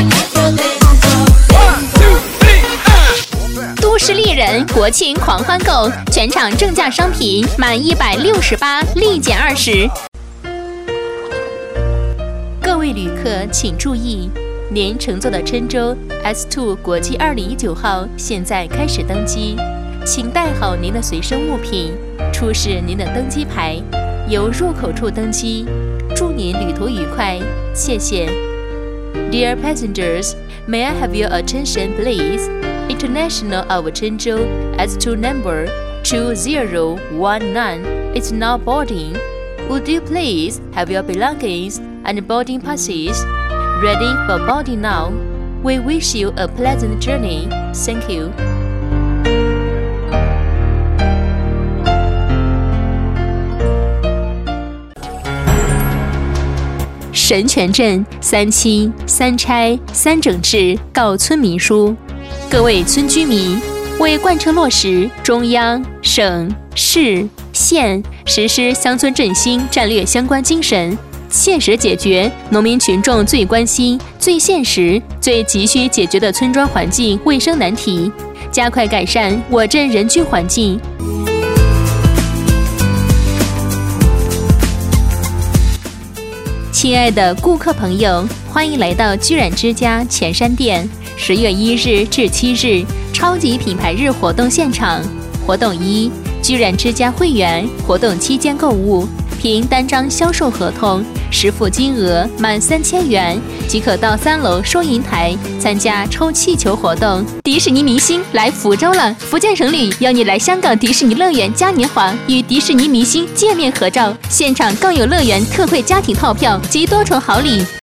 都市丽人国庆狂欢购，全场正价商品满168立减20。各位旅客请注意，您乘坐的郴州 S2 国际2019号现在开始登机，请带好您的随身物品，出示您的登机牌，由入口处登机。祝您旅途愉快，谢谢。Dear passengers, may I have your attention, please? International of Chenzhou S2 number 2019 is now boarding. Would you please have your belongings and boarding passes ready for boarding now? We wish you a pleasant journey. Thank you. 神权镇3清3拆3整治告村民书。各位村居民，为贯彻落实中央、省、市、县实施乡村振兴战略相关精神，切实解决农民群众最关心、最现实、最急需解决的村庄环境卫生难题，加快改善我镇人居环境。亲爱的顾客朋友，欢迎来到居然之家前山店10月1日至7日超级品牌日活动现场。活动1：居然之家会员活动期间购物，凭单张销售合同，实付金额满3000元即可到3楼收银台参加抽气球活动。迪士尼明星来福州了，福建省旅邀你来香港迪士尼乐园嘉年华与迪士尼明星见面合照，现场更有乐园特惠家庭套票及多重好礼。